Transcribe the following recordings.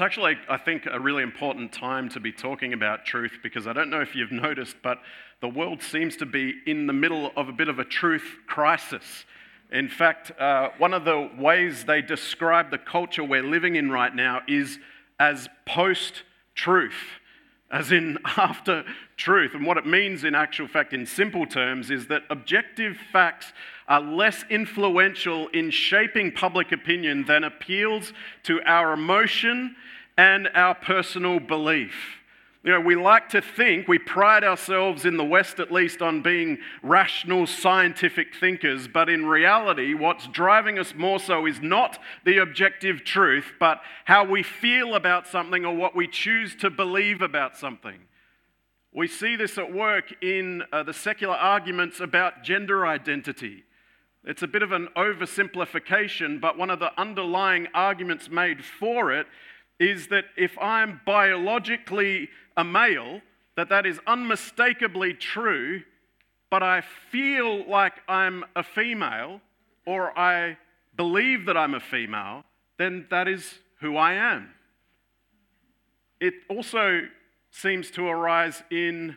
It's actually, I think, a really important time to be talking about truth because I don't know if you've noticed, but the world seems to be in the middle of a bit of a truth crisis. In fact, one of the ways they describe the culture we're living in right now is as post-truth, as in after truth. And what it means in actual fact, in simple terms, is that objective facts are less influential in shaping public opinion than appeals to our emotion and our personal belief. You know, we like to think, we pride ourselves in the West at least on being rational, scientific thinkers, but in reality, what's driving us more so is not the objective truth, but how we feel about something or what we choose to believe about something. We see this at work in the secular arguments about gender identity. It's a bit of an oversimplification, but one of the underlying arguments made for it is that if I'm biologically a male, that is unmistakably true, but I feel like I'm a female, or I believe that I'm a female, then that is who I am. It also seems to arise in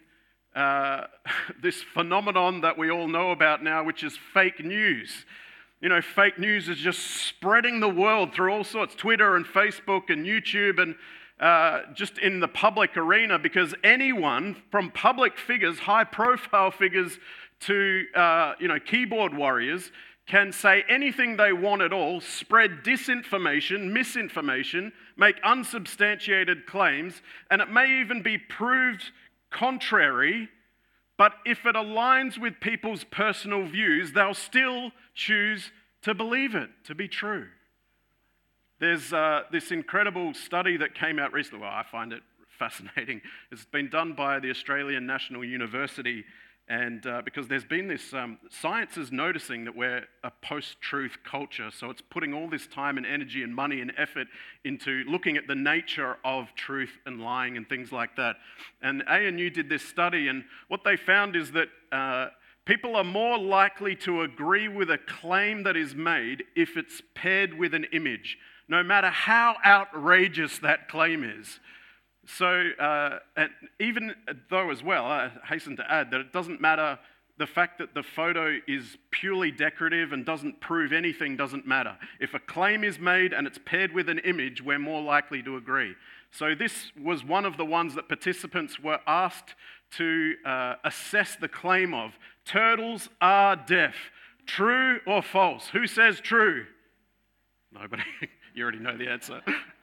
this phenomenon that we all know about now, which is fake news. You know, fake news is just spreading the world through all sorts, Twitter and Facebook and YouTube and just in the public arena, because anyone from public figures, high-profile figures to, keyboard warriors can say anything they want at all, spread disinformation, misinformation, make unsubstantiated claims, and it may even be proved contrary, but if it aligns with people's personal views, they'll still choose to believe it to be true. There's this incredible study that came out recently. Well, I find it fascinating. It's been done by the Australian National University, and because there's been this, science is noticing that we're a post-truth culture, so it's putting all this time and energy and money and effort into looking at the nature of truth and lying and things like that. And ANU did this study, and what they found is that people are more likely to agree with a claim that is made if it's paired with an image, no matter how outrageous that claim is. So, and even though as well, I hasten to add that it doesn't matter, the fact that the photo is purely decorative and doesn't prove anything doesn't matter. If a claim is made and it's paired with an image, we're more likely to agree. So this was one of the ones that participants were asked to assess the claim of. Turtles are deaf. True or false? Who says true? Nobody. You already know the answer.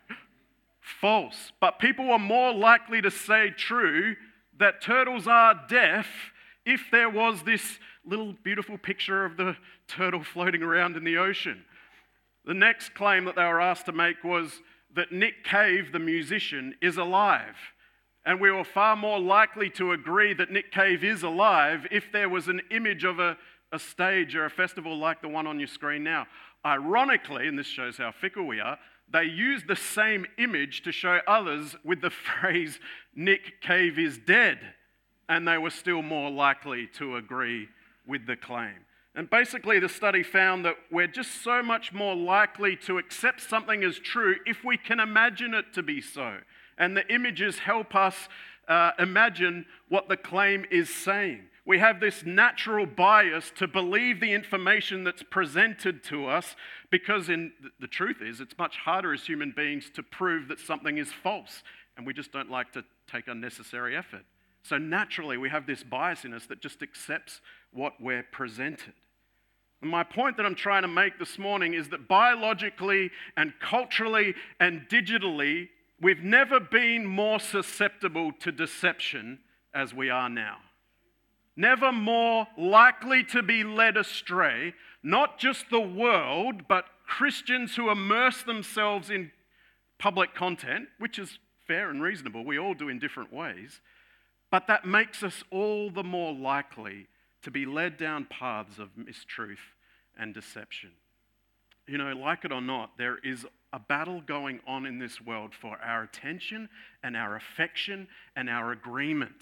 False. But people are more likely to say true, that turtles are deaf, if there was this little beautiful picture of the turtle floating around in the ocean. The next claim that they were asked to make was that Nick Cave, the musician, is alive. And we were far more likely to agree that Nick Cave is alive if there was an image of a stage or a festival like the one on your screen now. Ironically, and this shows how fickle we are, they used the same image to show others with the phrase, Nick Cave is dead, and they were still more likely to agree with the claim. And basically the study found that we're just so much more likely to accept something as true if we can imagine it to be so. And the images help us imagine what the claim is saying. We have this natural bias to believe the information that's presented to us because the truth is it's much harder as human beings to prove that something is false, and we just don't like to take unnecessary effort. So naturally we have this bias in us that just accepts what we're presented. And my point that I'm trying to make this morning is that biologically and culturally and digitally, we've never been more susceptible to deception as we are now. Never more likely to be led astray, not just the world, but Christians who immerse themselves in public content, which is fair and reasonable, we all do in different ways, but that makes us all the more likely to be led down paths of mistruth and deception. You know, like it or not, there is a battle going on in this world for our attention and our affection and our agreement.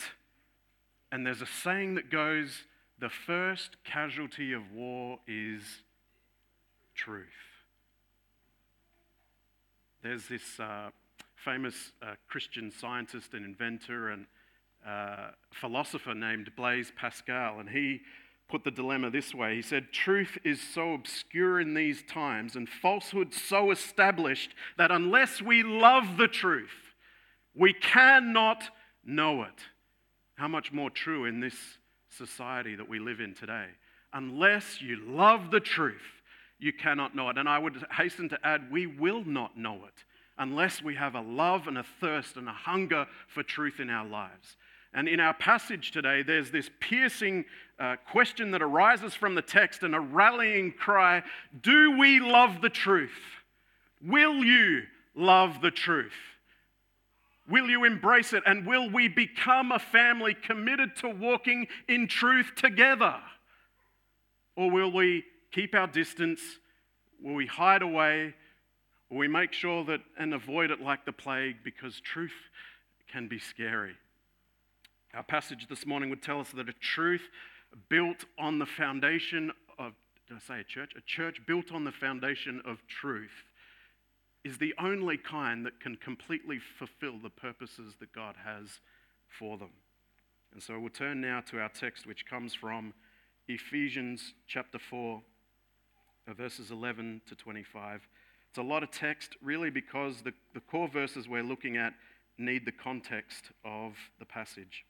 And there's a saying that goes, the first casualty of war is truth. There's this famous Christian scientist and inventor and philosopher named Blaise Pascal, and he put the dilemma this way. He said, "Truth is so obscure in these times and falsehood so established that unless we love the truth, we cannot know it." How much more true in this society that we live in today? Unless you love the truth, you cannot know it. And I would hasten to add, we will not know it unless we have a love and a thirst and a hunger for truth in our lives. And in our passage today, there's this piercing question that arises from the text and a rallying cry: do we love the truth? Will you love the truth? Will you embrace it? And will we become a family committed to walking in truth together? Or will we keep our distance? Will we hide away? Will we make sure that and avoid it like the plague, because truth can be scary? Our passage this morning would tell us that a truth built on the foundation of, did I say a church? A church built on the foundation of truth is the only kind that can completely fulfill the purposes that God has for them. And so we'll turn now to our text, which comes from Ephesians chapter 4, verses 11 to 25. It's a lot of text, really, because the core verses we're looking at need the context of the passage.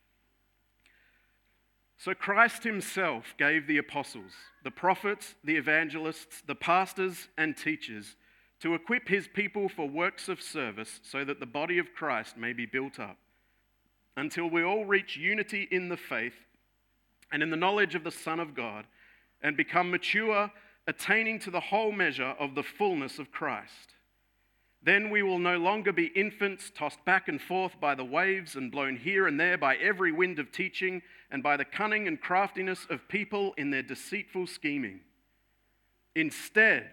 So Christ himself gave the apostles, the prophets, the evangelists, the pastors and teachers to equip his people for works of service so that the body of Christ may be built up until we all reach unity in the faith and in the knowledge of the Son of God and become mature, attaining to the whole measure of the fullness of Christ. Then we will no longer be infants tossed back and forth by the waves and blown here and there by every wind of teaching and by the cunning and craftiness of people in their deceitful scheming. Instead,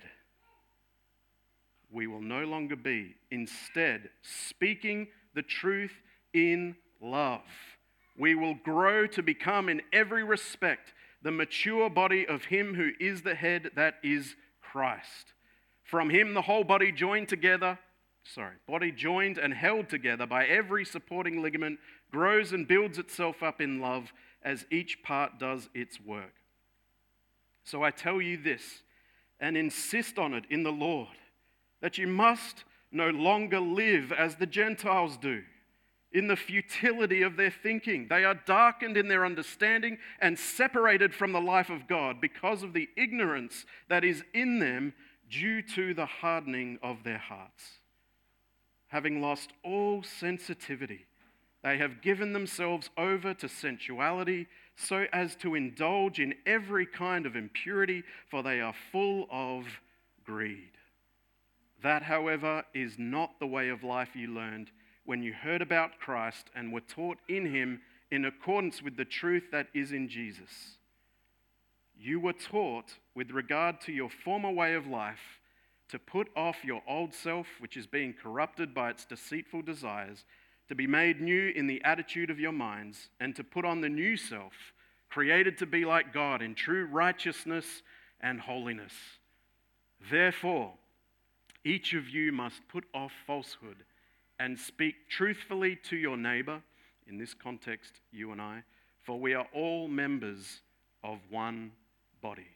speaking the truth in love, we will grow to become in every respect the mature body of him who is the head, that is Christ. From him the whole body joined and held together by every supporting ligament grows and builds itself up in love as each part does its work. So I tell you this, and insist on it in the Lord, that you must no longer live as the Gentiles do, in the futility of their thinking. They are darkened in their understanding and separated from the life of God because of the ignorance that is in them due to the hardening of their hearts. Having lost all sensitivity, they have given themselves over to sensuality so as to indulge in every kind of impurity, for they are full of greed. That, however, is not the way of life you learned when you heard about Christ and were taught in him in accordance with the truth that is in Jesus. You were taught, with regard to your former way of life, to put off your old self, which is being corrupted by its deceitful desires, to be made new in the attitude of your minds, and to put on the new self, created to be like God in true righteousness and holiness. Therefore, each of you must put off falsehood and speak truthfully to your neighbor, in this context, you and I, for we are all members of one body.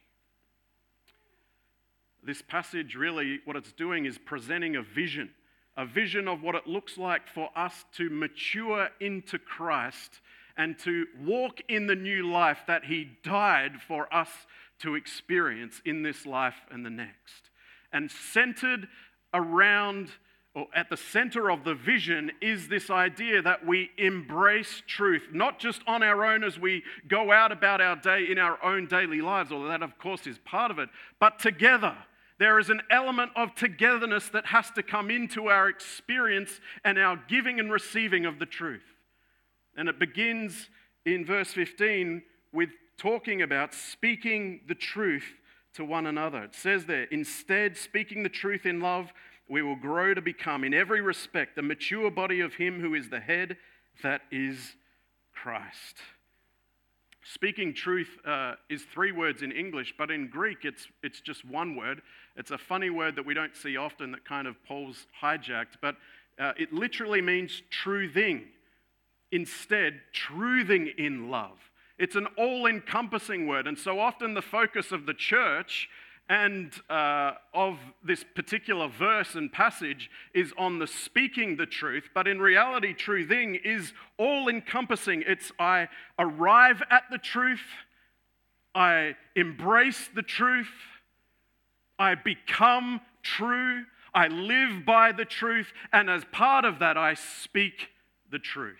This passage really, what it's doing is presenting a vision of what it looks like for us to mature into Christ and to walk in the new life that he died for us to experience in this life and the next. And centered around, or at the center of the vision, is this idea that we embrace truth, not just on our own as we go out about our day in our own daily lives, although that of course is part of it, but together. There is an element of togetherness that has to come into our experience and our giving and receiving of the truth. And it begins in verse 15 with talking about speaking the truth to one another. It says there, instead, speaking the truth in love, we will grow to become, in every respect, the mature body of him who is the head, that is Christ. Speaking truth is 3 words in English, but in Greek it's just one word. It's a funny word that we don't see often that kind of Paul's hijacked, but It literally means truthing. Instead, truthing in love. It's an all-encompassing word, and so often the focus of the church and of this particular verse and passage is on the speaking the truth, but in reality, truthing is all-encompassing. It's I arrive at the truth, I embrace the truth, I become true, I live by the truth, and as part of that, I speak the truth.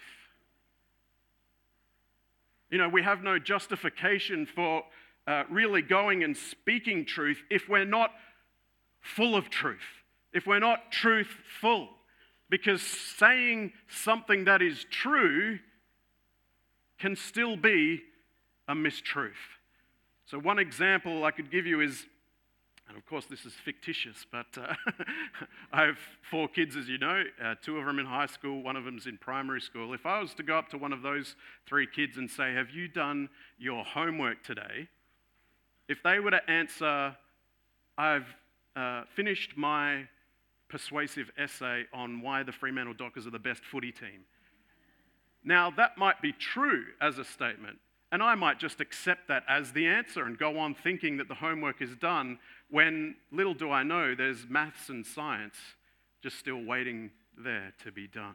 You know, we have no justification for really going and speaking truth if we're not full of truth, if we're not truthful. Because saying something that is true can still be a mistruth. So one example I could give you is, and of course this is fictitious, but I have 4 kids, as you know, 2 of them in high school, 1 of them's in primary school. If I was to go up to one of those 3 kids and say, have you done your homework today? If they were to answer, I've finished my persuasive essay on why the Fremantle Dockers are the best footy team. Now, that might be true as a statement, and I might just accept that as the answer and go on thinking that the homework is done, when little do I know there's maths and science just still waiting there to be done.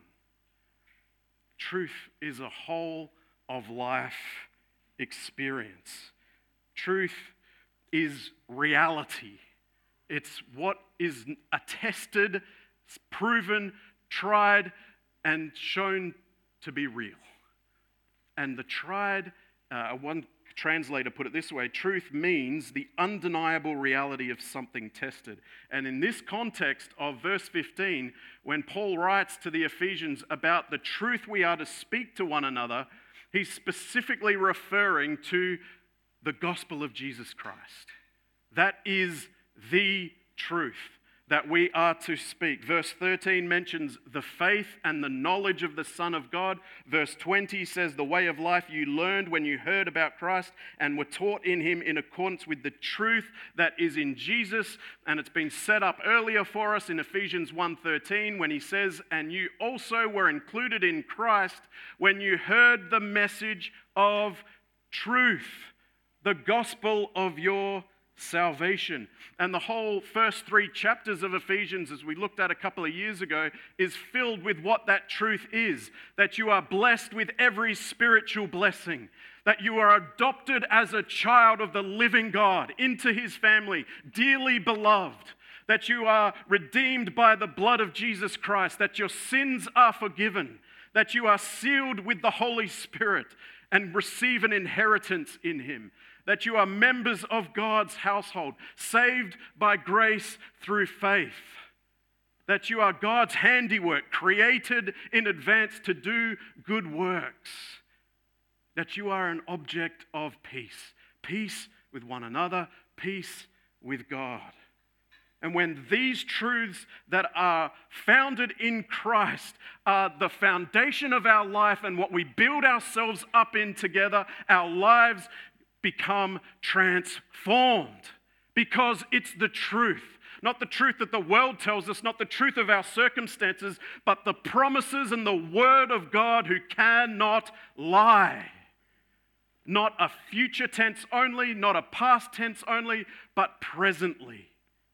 Truth is a whole of life experience. Truth is reality. It's what is attested, proven, tried, and shown to be real. And the tried, one translator put it this way, truth means the undeniable reality of something tested. And in this context of verse 15, when Paul writes to the Ephesians about the truth we are to speak to one another, he's specifically referring to the gospel of Jesus Christ. That is the truth that we are to speak. Verse 13 mentions the faith and the knowledge of the Son of God. Verse 20 says the way of life you learned when you heard about Christ and were taught in him in accordance with the truth that is in Jesus. And it's been set up earlier for us in Ephesians 1:13 when he says, and you also were included in Christ when you heard the message of truth, the gospel of your salvation. And the whole first 3 chapters of Ephesians, as we looked at a couple of years ago, is filled with what that truth is. That you are blessed with every spiritual blessing. That you are adopted as a child of the living God into his family, dearly beloved. That you are redeemed by the blood of Jesus Christ. That your sins are forgiven. That you are sealed with the Holy Spirit and receive an inheritance in him. That you are members of God's household, saved by grace through faith. That you are God's handiwork, created in advance to do good works. That you are an object of peace. Peace with one another, peace with God. And when these truths that are founded in Christ are the foundation of our life and what we build ourselves up in together, our lives become transformed because it's the truth. Not the truth that the world tells us, not the truth of our circumstances, but the promises and the word of God who cannot lie. Not a future tense only, not a past tense only, but presently.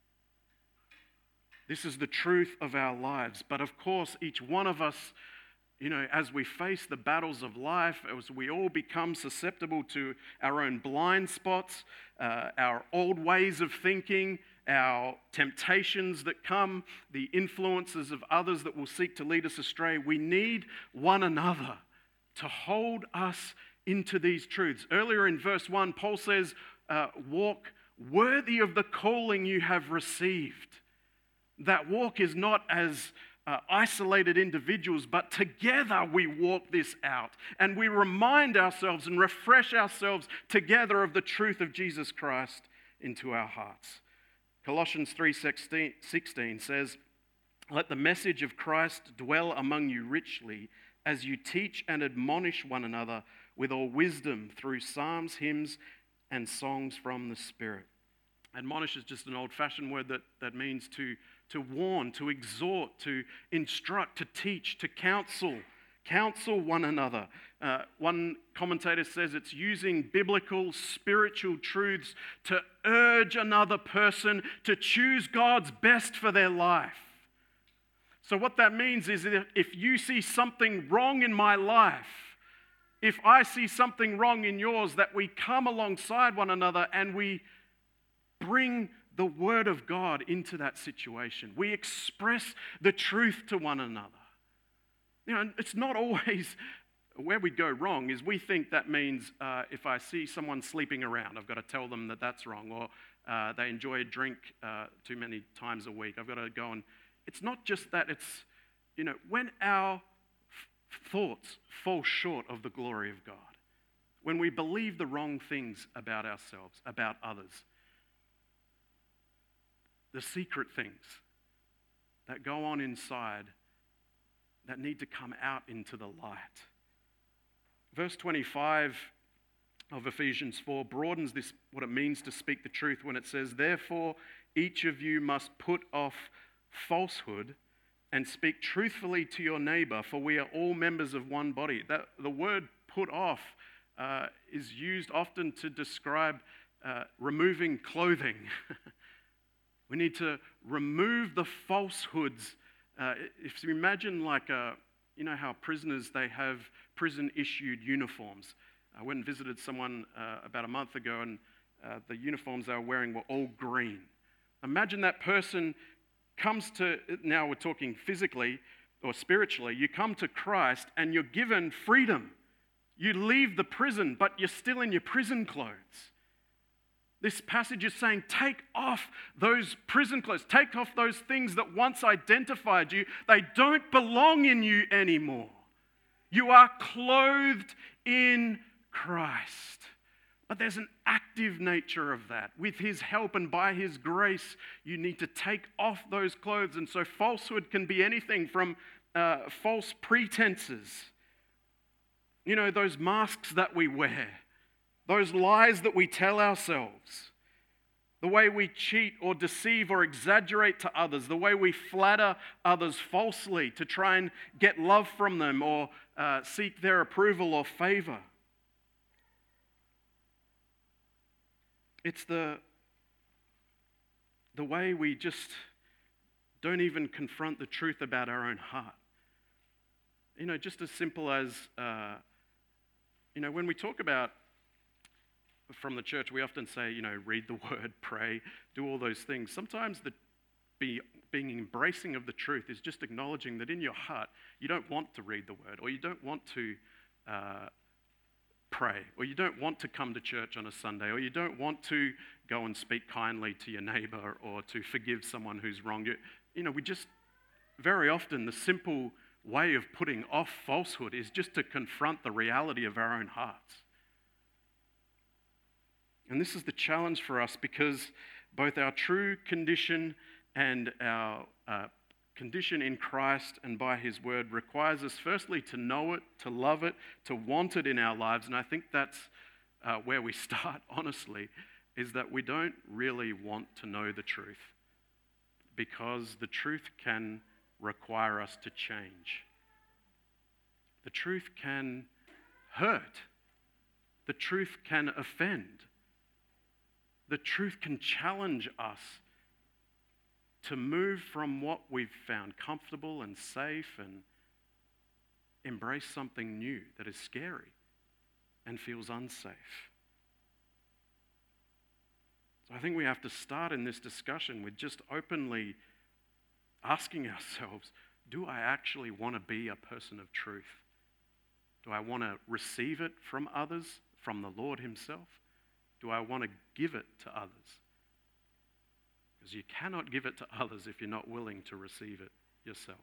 This is the truth of our lives. But of course, each one of us, you know, as we face the battles of life, as we all become susceptible to our own blind spots, our old ways of thinking, our temptations that come, the influences of others that will seek to lead us astray, we need one another to hold us into these truths. Earlier in verse 1, Paul says, walk worthy of the calling you have received. That walk is not as isolated individuals, but together we walk this out and we remind ourselves and refresh ourselves together of the truth of Jesus Christ into our hearts. Colossians 3:16 says, let the message of Christ dwell among you richly as you teach and admonish one another with all wisdom through psalms, hymns, and songs from the Spirit. Admonish is just an old-fashioned word that means to to warn, to exhort, to instruct, to teach, to counsel. Counsel one another. One commentator says it's using biblical, spiritual truths to urge another person to choose God's best for their life. So what that means is that if you see something wrong in my life, if I see something wrong in yours, that we come alongside one another and we bring the Word of God into that situation. We express the truth to one another. You know, it's not always where we go wrong is we think that means if I see someone sleeping around, I've got to tell them that that's wrong, or they enjoy a drink too many times a week. I've got to go and... It's not just that, it's, you know, when our thoughts fall short of the glory of God, when we believe the wrong things about ourselves, about others, the secret things that go on inside that need to come out into the light. Verse 25 of Ephesians 4 broadens this, what it means to speak the truth, when it says, "Therefore, each of you must put off falsehood and speak truthfully to your neighbor, for we are all members of one body." That, the word "put off" is used often to describe removing clothing. We need to remove the falsehoods. If you imagine like, you know how prisoners, they have prison-issued uniforms. I went and visited someone about a month ago, and the uniforms they were wearing were all green. Imagine that person comes to, now we're talking physically or spiritually, you come to Christ and you're given freedom. You leave the prison, but you're still in your prison clothes. This passage is saying, take off those prison clothes. Take off those things that once identified you. They don't belong in you anymore. You are clothed in Christ. But there's an active nature of that. With His help and by His grace, you need to take off those clothes. And so falsehood can be anything from false pretenses. You know, those masks that we wear. Those lies that we tell ourselves, the way we cheat or deceive or exaggerate to others, the way we flatter others falsely to try and get love from them or seek their approval or favor. It's the way we just don't even confront the truth about our own heart. You know, just as simple as, you know, when we talk about from the church, we often say, you know, read the word, pray, do all those things. Sometimes being embracing of the truth is just acknowledging that in your heart, you don't want to read the word, or you don't want to pray, or you don't want to come to church on a Sunday, or you don't want to go and speak kindly to your neighbor, or to forgive someone who's wronged you. You know, we just, very often, the simple way of putting off falsehood is just to confront the reality of our own hearts. And this is the challenge for us, because both our true condition and our condition in Christ and by His word requires us firstly to know it, to love it, to want it in our lives. And I think that's where we start, honestly, is that we don't really want to know the truth, because the truth can require us to change. The truth can hurt. The truth can offend. The truth can challenge us to move from what we've found comfortable and safe and embrace something new that is scary and feels unsafe. So I think we have to start in this discussion with just openly asking ourselves, do I actually want to be a person of truth? Do I want to receive it from others, from the Lord Himself? Do I want to give it to others? Because you cannot give it to others if you're not willing to receive it yourself.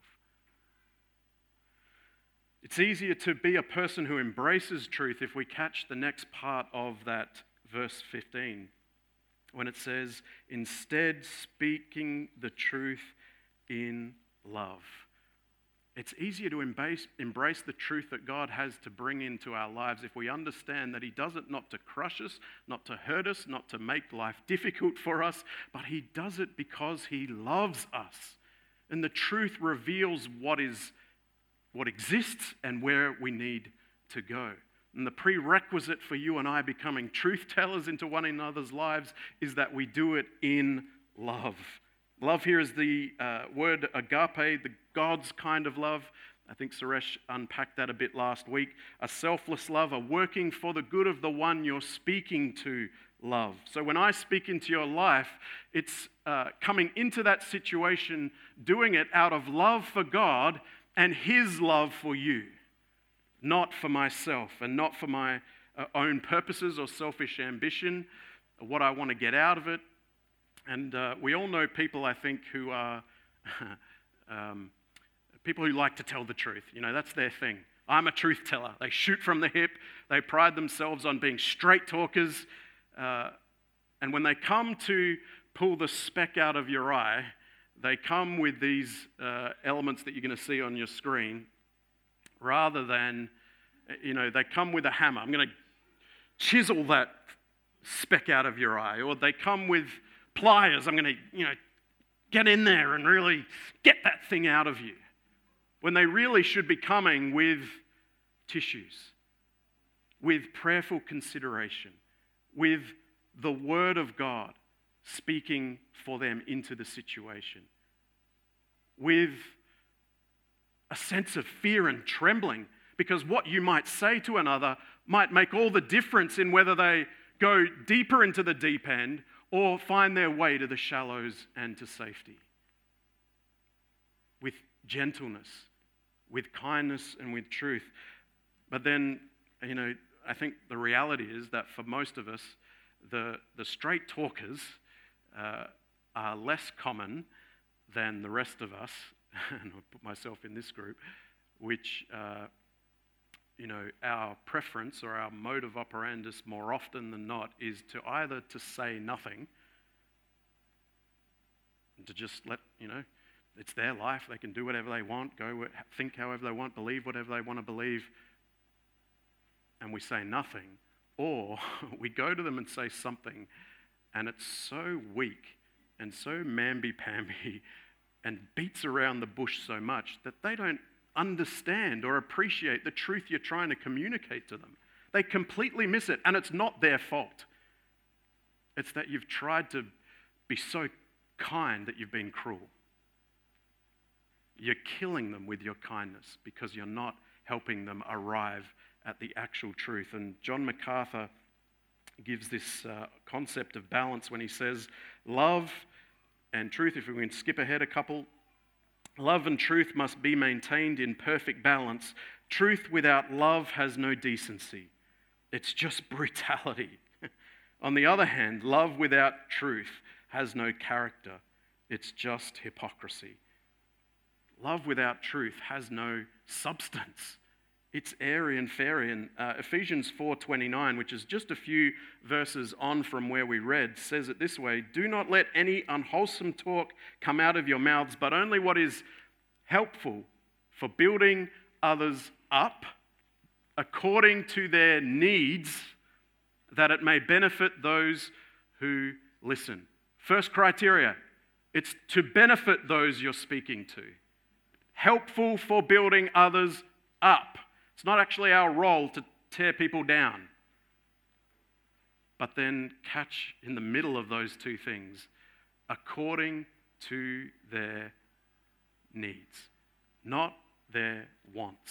It's easier to be a person who embraces truth if we catch the next part of that verse 15, when it says, instead speaking the truth in love. It's easier to embrace the truth that God has to bring into our lives if we understand that He does it not to crush us, not to hurt us, not to make life difficult for us, but He does it because He loves us. And the truth reveals what exists and where we need to go. And the prerequisite for you and I becoming truth tellers into one another's lives is that we do it in love. Love here is the word agape, the God's kind of love. I think Suresh unpacked that a bit last week. A selfless love, a working for the good of the one you're speaking to love. So when I speak into your life, it's coming into that situation, doing it out of love for God and His love for you, not for myself and not for my own purposes or selfish ambition, or what I want to get out of it. And we all know people, I think, who are people who like to tell the truth. You know, that's their thing. I'm a truth teller. They shoot from the hip. They pride themselves on being straight talkers. And when they come to pull the speck out of your eye, they come with these elements that you're going to see on your screen, rather than, they come with a hammer. I'm going to chisel that speck out of your eye. Or they come with pliers. I'm going to, get in there and really get that thing out of you. When they really should be coming with tissues, with prayerful consideration, with the Word of God speaking for them into the situation, with a sense of fear and trembling, because what you might say to another might make all the difference in whether they go deeper into the deep end or find their way to the shallows and to safety. With gentleness, with kindness, and with truth. But then, I think the reality is that for most of us, the straight talkers are less common than the rest of us, and I'll put myself in this group, which, our preference or our mode of operandus more often than not is to either to say nothing and to just let, it's their life, they can do whatever they want, go think however they want, believe whatever they want to believe, and we say nothing. Or we go to them and say something, and it's so weak and so mamby-pamby and beats around the bush so much that they don't understand or appreciate the truth you're trying to communicate to them. They completely miss it, and it's not their fault. It's that you've tried to be so kind that you've been cruel. You're killing them with your kindness because you're not helping them arrive at the actual truth. And John MacArthur gives this concept of balance when he says, love and truth, if we can skip ahead a couple, love and truth must be maintained in perfect balance. Truth without love has no decency. It's just brutality. On the other hand, love without truth has no character. It's just hypocrisy. Love without truth has no substance. It's airy and fairy. And Ephesians 4:29, which is just a few verses on from where we read, says it this way: do not let any unwholesome talk come out of your mouths, but only what is helpful for building others up according to their needs, that it may benefit those who listen. First criteria, it's to benefit those you're speaking to. Helpful for building others up. It's not actually our role to tear people down. But then catch in the middle of those two things, according to their needs, not their wants.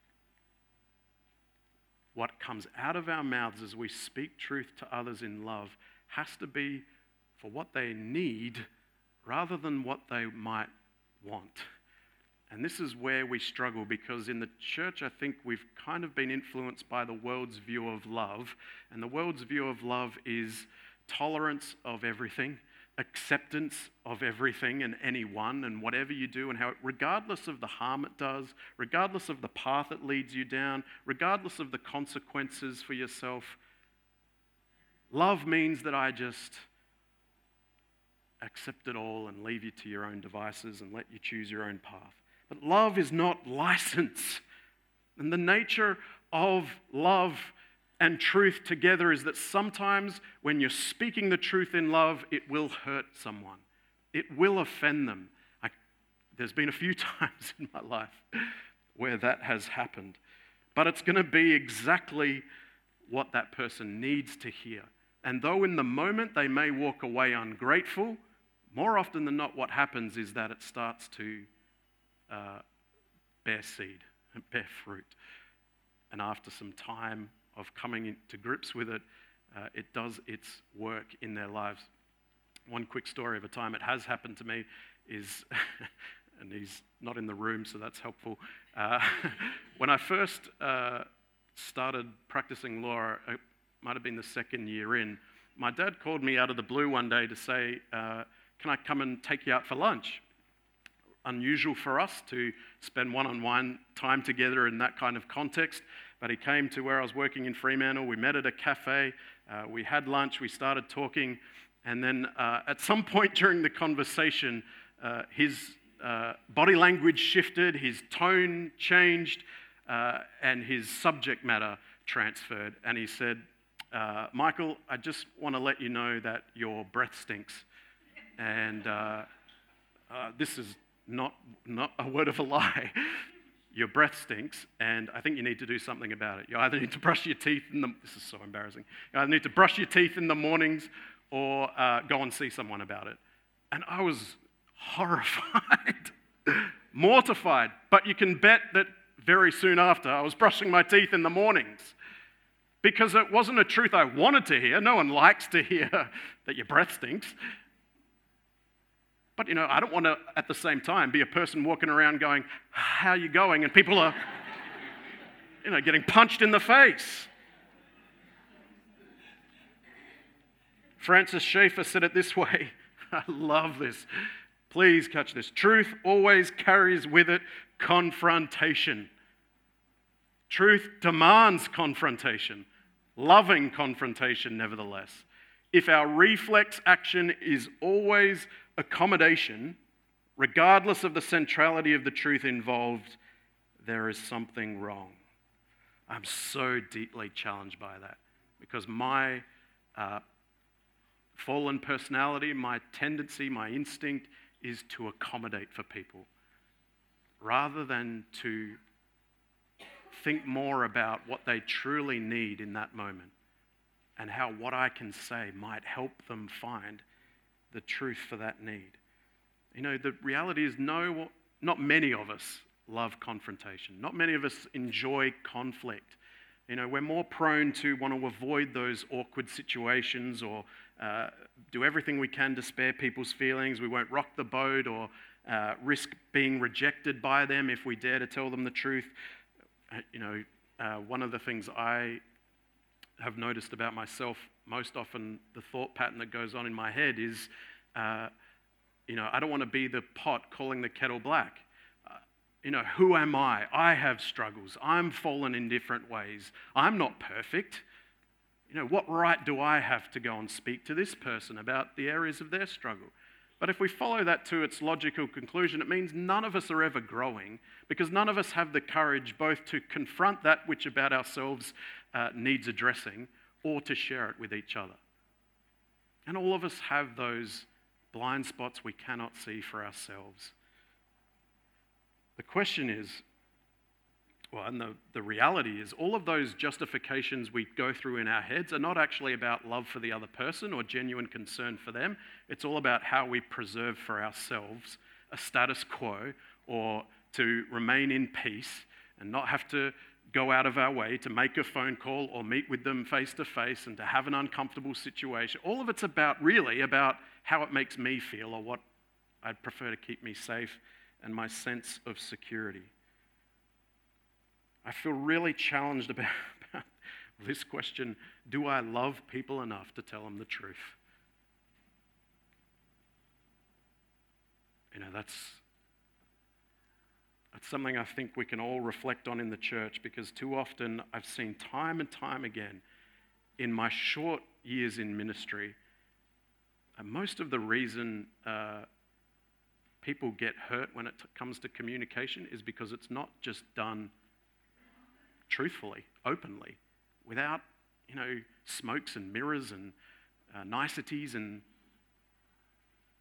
What comes out of our mouths as we speak truth to others in love has to be for what they need rather than what they might want. And this is where we struggle, because in the church, I think we've kind of been influenced by the world's view of love. And the world's view of love is tolerance of everything, acceptance of everything and anyone and whatever you do and how, regardless of the harm it does, regardless of the path it leads you down, regardless of the consequences for yourself. Love means that I just accept it all and leave you to your own devices and let you choose your own path. But love is not license. And the nature of love and truth together is that sometimes when you're speaking the truth in love, it will hurt someone. It will offend them. There's been a few times in my life where that has happened. But it's going to be exactly what that person needs to hear. And though in the moment they may walk away ungrateful, more often than not what happens is that it starts to bear seed, bear fruit. And after some time of coming to grips with it, it does its work in their lives. One quick story of a time it has happened to me is, and he's not in the room, so that's helpful. When I first started practicing law, it might have been the second year in, my dad called me out of the blue one day to say, can I come and take you out for lunch? Unusual for us to spend one-on-one time together in that kind of context, but he came to where I was working in Fremantle. We met at a cafe, we had lunch, we started talking, and then at some point during the conversation, his body language shifted, his tone changed, and his subject matter transferred. And he said, Michael, I just want to let you know that your breath stinks. And this is not a word of a lie. Your breath stinks, and I think you need to do something about it. You either need to brush your teeth this is so embarrassing. You either need to brush your teeth in the mornings or go and see someone about it. And I was horrified, mortified. But you can bet that very soon after, I was brushing my teeth in the mornings because it wasn't a truth I wanted to hear. No one likes to hear that your breath stinks. But, I don't want to, at the same time, be a person walking around going, how are you going? And people are, getting punched in the face. Francis Schaeffer said it this way. I love this. Please catch this. Truth always carries with it confrontation. Truth demands confrontation, loving confrontation nevertheless. If our reflex action is always accommodation, regardless of the centrality of the truth involved, there is something wrong. I'm so deeply challenged by that because my fallen personality, my tendency, my instinct is to accommodate for people rather than to think more about what they truly need in that moment and how what I can say might help them find the truth for that need. The reality is not many of us love confrontation. Not many of us enjoy conflict. We're more prone to want to avoid those awkward situations or do everything we can to spare people's feelings. We won't rock the boat or risk being rejected by them if we dare to tell them the truth. One of the things I have noticed about myself, most often the thought pattern that goes on in my head is, I don't want to be the pot calling the kettle black. Who am I? I have struggles. I'm fallen in different ways. I'm not perfect. What right do I have to go and speak to this person about the areas of their struggle? But if we follow that to its logical conclusion, it means none of us are ever growing because none of us have the courage both to confront that which about ourselves needs addressing or to share it with each other. And all of us have those blind spots we cannot see for ourselves. The question is, and the reality is, all of those justifications we go through in our heads are not actually about love for the other person or genuine concern for them. It's all about how we preserve for ourselves a status quo or to remain in peace and not have to go out of our way to make a phone call or meet with them face to face and to have an uncomfortable situation. All of it's really about how it makes me feel or what I'd prefer to keep me safe and my sense of security. I feel really challenged about this question. Do I love people enough to tell them the truth? That's something I think we can all reflect on in the church because too often I've seen time and time again in my short years in ministry, most of the reason people get hurt when it comes to communication is because it's not just done truthfully, openly, without, smokes and mirrors and niceties and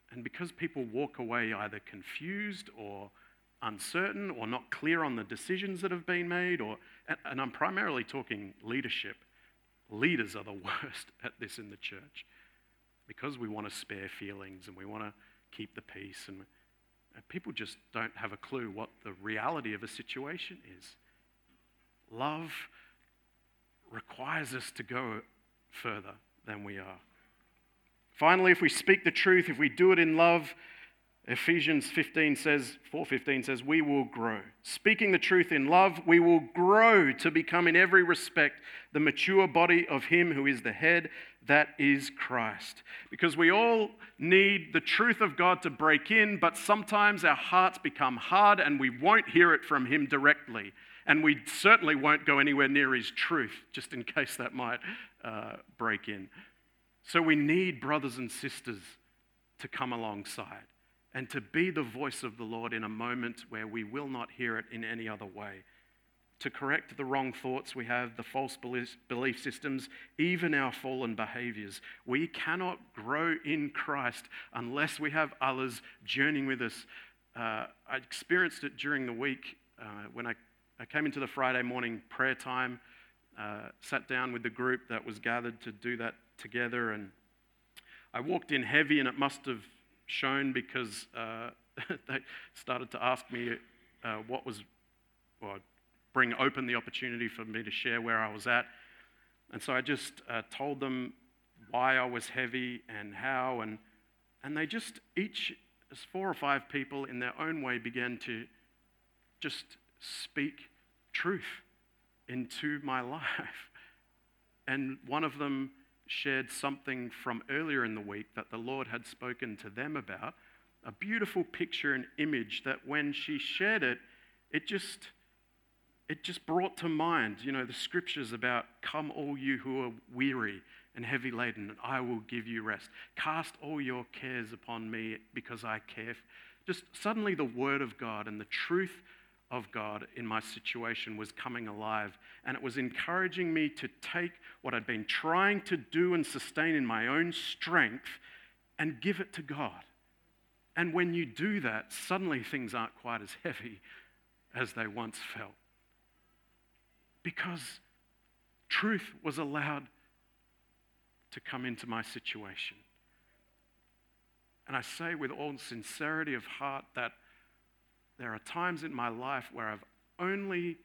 And because people walk away either confused or uncertain or not clear on the decisions that have been made, and I'm primarily talking leadership. Leaders are the worst at this in the church because we want to spare feelings and we want to keep the peace, and people just don't have a clue what the reality of a situation is. Love requires us to go further than we are. Finally, if we speak the truth, if we do it in love, Ephesians 4:15 says, we will grow. Speaking the truth in love, we will grow to become in every respect the mature body of him who is the head, that is Christ. Because we all need the truth of God to break in, but sometimes our hearts become hard and we won't hear it from him directly. And we certainly won't go anywhere near his truth, just in case that might break in. So we need brothers and sisters to come alongside and to be the voice of the Lord in a moment where we will not hear it in any other way. To correct the wrong thoughts we have, the false belief systems, even our fallen behaviors. We cannot grow in Christ unless we have others journeying with us. I experienced it during the week when I came into the Friday morning prayer time, sat down with the group that was gathered to do that together, and I walked in heavy, and it must have shown because they started to ask me open the opportunity for me to share where I was at. And so I just told them why I was heavy and how, and they just each, as 4 or 5 people in their own way, began to just speak truth into my life. And one of them shared something from earlier in the week that the Lord had spoken to them about, a beautiful picture and image that when she shared it, it just brought to mind, the scriptures about, come all you who are weary and heavy laden, and I will give you rest. Cast all your cares upon me because I care. Just suddenly the word of God and the truth of God in my situation was coming alive, and it was encouraging me to take what I'd been trying to do and sustain in my own strength and give it to God. And when you do that, suddenly things aren't quite as heavy as they once felt, because truth was allowed to come into my situation. And I say with all sincerity of heart that there are times in my life where I've only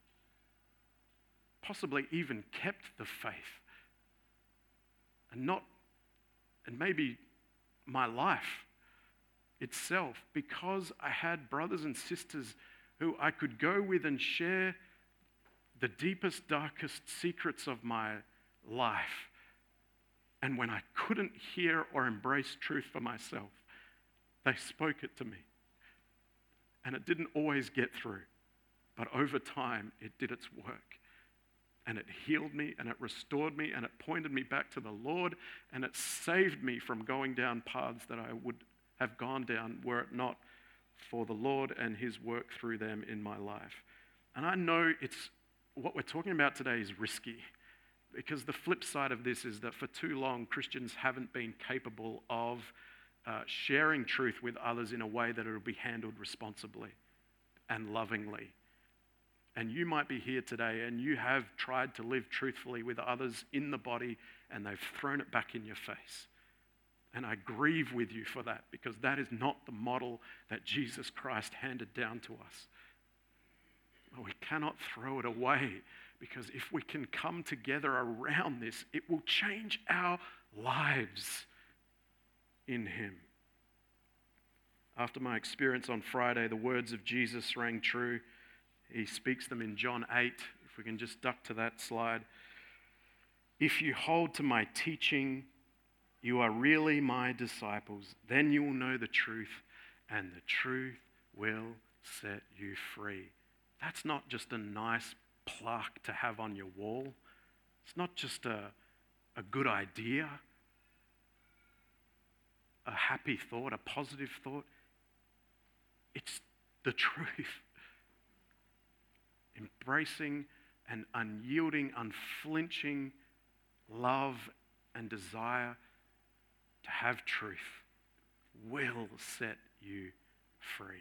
possibly even kept the faith and maybe my life itself, because I had brothers and sisters who I could go with and share the deepest, darkest secrets of my life. And when I couldn't hear or embrace truth for myself, they spoke it to me. And it didn't always get through, but over time, it did its work. And it healed me, and it restored me, and it pointed me back to the Lord, and it saved me from going down paths that I would have gone down were it not for the Lord and his work through them in my life. And I know what we're talking about today is risky, because the flip side of this is that for too long, Christians haven't been capable of sharing truth with others in a way that it will be handled responsibly and lovingly. And you might be here today and you have tried to live truthfully with others in the body, and they've thrown it back in your face. And I grieve with you for that, because that is not the model that Jesus Christ handed down to us. We cannot throw it away, because if we can come together around this, it will change our lives in him. After my experience on Friday, the words of Jesus rang true. He speaks them in John 8. If we can just duck to that slide. If you hold to my teaching, you are really my disciples. Then you will know the truth, and the truth will set you free. That's not just a nice plaque to have on your wall. It's not just a good idea, a happy thought, a positive thought. It's the truth. Embracing an unyielding, unflinching love and desire to have truth will set you free.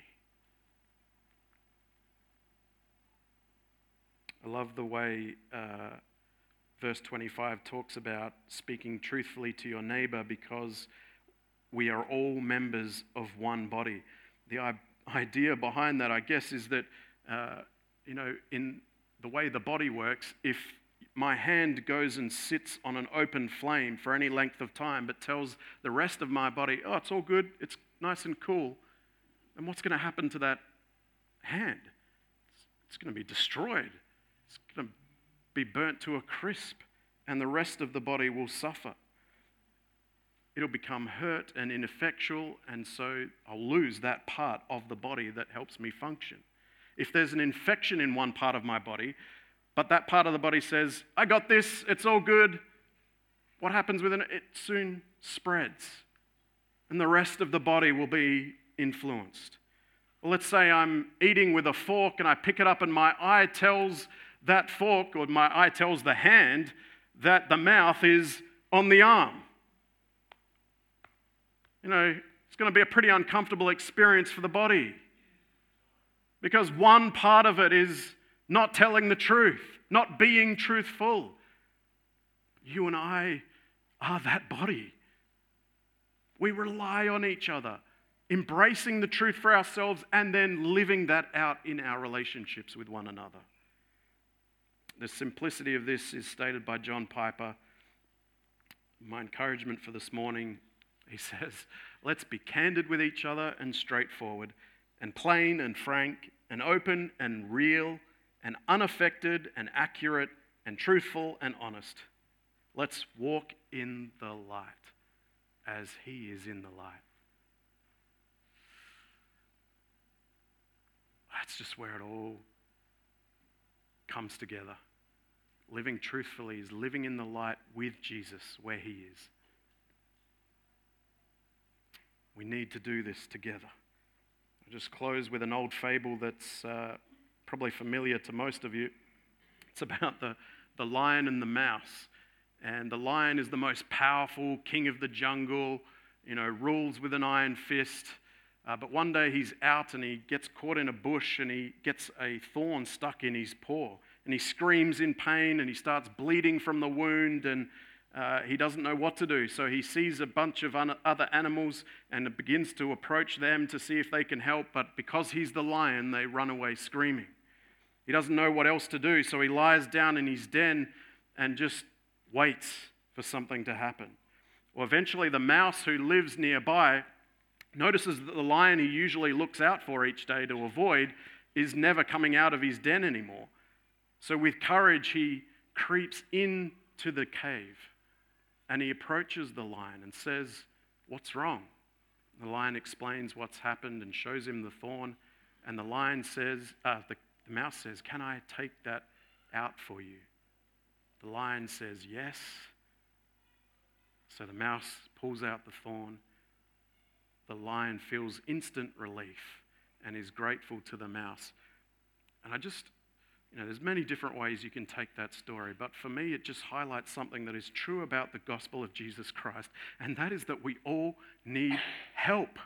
I love the way verse 25 talks about speaking truthfully to your neighbor because we are all members of one body. The idea behind that, I guess, is that, in the way the body works, if my hand goes and sits on an open flame for any length of time but tells the rest of my body, oh, it's all good, it's nice and cool, then what's going to happen to that hand? It's going to be destroyed. It's going to be burnt to a crisp, and the rest of the body will suffer. It'll become hurt and ineffectual, and so I'll lose that part of the body that helps me function. If there's an infection in one part of my body, but that part of the body says, I got this, it's all good, what happens with it? It soon spreads, and the rest of the body will be influenced. Well, let's say I'm eating with a fork and I pick it up and my eye tells that fork, or my eye tells the hand, that the mouth is on the arm. It's going to be a pretty uncomfortable experience for the body because one part of it is not telling the truth, not being truthful. You and I are that body. We rely on each other, embracing the truth for ourselves and then living that out in our relationships with one another. The simplicity of this is stated by John Piper. My encouragement for this morning, he says, let's be candid with each other and straightforward and plain and frank and open and real and unaffected and accurate and truthful and honest. Let's walk in the light as he is in the light. That's just where it all comes together. Living truthfully is living in the light with Jesus where he is. We need to do this together. I'll just close with an old fable that's probably familiar to most of you. It's about the lion and the mouse. And the lion is the most powerful king of the jungle, rules with an iron fist. But one day he's out and he gets caught in a bush and he gets a thorn stuck in his paw. And he screams in pain and he starts bleeding from the wound and he doesn't know what to do. So he sees a bunch of other animals and begins to approach them to see if they can help. But because he's the lion, they run away screaming. He doesn't know what else to do. So he lies down in his den and just waits for something to happen. Well, eventually the mouse who lives nearby notices that the lion he usually looks out for each day to avoid is never coming out of his den anymore. So with courage, he creeps into the cave and he approaches the lion and says, "What's wrong?" The lion explains what's happened and shows him the thorn. And the lion says, the mouse says, "Can I take that out for you?" The lion says, "Yes." So the mouse pulls out the thorn. The lion feels instant relief and is grateful to the mouse. And there's many different ways you can take that story, but for me, it just highlights something that is true about the gospel of Jesus Christ, and that is that we all need help.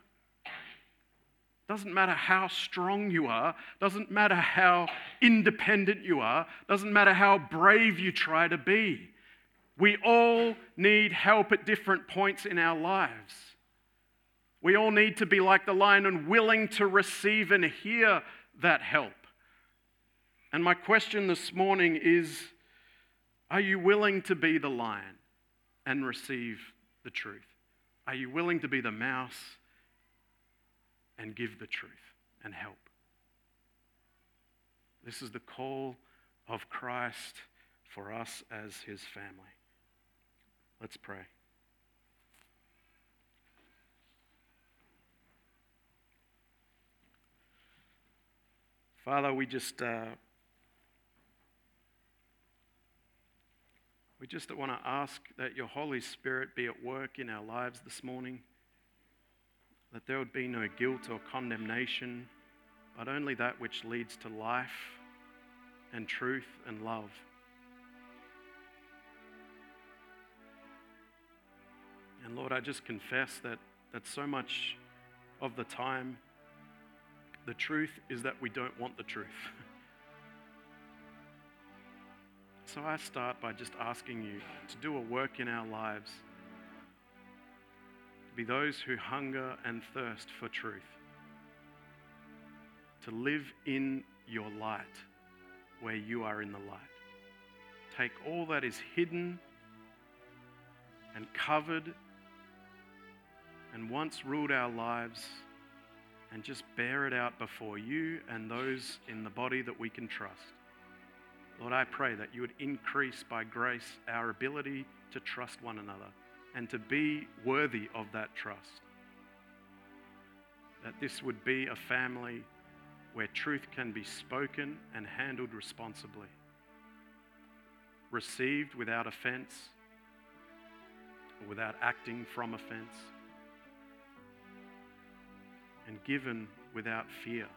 Doesn't matter how strong you are, doesn't matter how independent you are, doesn't matter how brave you try to be. We all need help at different points in our lives. We all need to be like the lion and willing to receive and hear that help. And my question this morning is, are you willing to be the lion and receive the truth? Are you willing to be the mouse and give the truth and help? This is the call of Christ for us as his family. Let's pray. Father, we just want to ask that your Holy Spirit be at work in our lives this morning, that there would be no guilt or condemnation, but only that which leads to life and truth and love. And Lord, I just confess that that so much of the time, the truth is that we don't want the truth. So I start by just asking you to do a work in our lives, to be those who hunger and thirst for truth, to live in your light where you are in the light. Take all that is hidden and covered and once ruled our lives and just bear it out before you and those in the body that we can trust. Lord, I pray that you would increase by grace our ability to trust one another and to be worthy of that trust. That this would be a family where truth can be spoken and handled responsibly, received without offense or without acting from offense, and given without fear.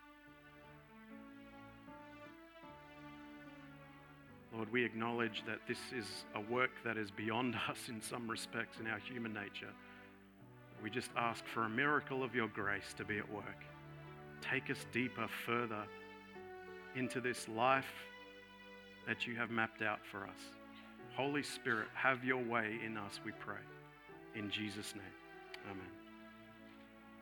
Lord, we acknowledge that this is a work that is beyond us in some respects in our human nature. We just ask for a miracle of your grace to be at work. Take us deeper, further into this life that you have mapped out for us. Holy Spirit, have your way in us, we pray. In Jesus' name, amen.